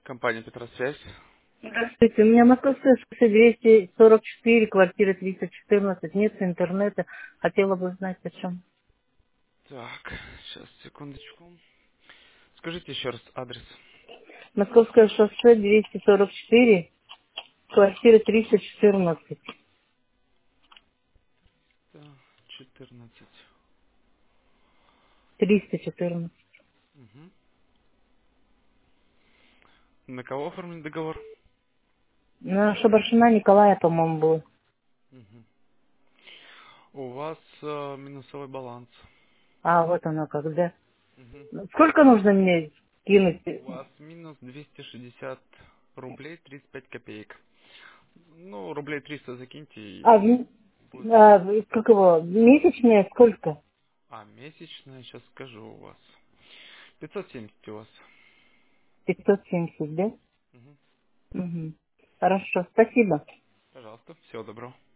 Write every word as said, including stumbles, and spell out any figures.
Компания Петросвязь. Здравствуйте, у меня Московское шоссе двести сорок четыре, квартира триста четырнадцать, нет интернета. Хотела бы знать, о чем. Так, сейчас, секундочку. Скажите еще раз адрес. Московское шоссе двести сорок четыре, квартира триста четырнадцать. Да, четырнадцать. триста четырнадцать. Угу. На кого оформлен договор? На Шабаршина Николая, по-моему, был. Угу. У вас э, минусовой баланс. А, вот оно когда. Угу. Сколько нужно мне кинуть? У вас минус двести шестьдесят рублей тридцать пять копеек. Ну, рублей триста закиньте А, и в- будет. а, как его, месячные сколько? А, месячная, сейчас скажу у вас. пятьсот семьдесят у вас. пятьсот семьдесят, да? Угу. Угу. Хорошо, спасибо. Пожалуйста, всего доброго.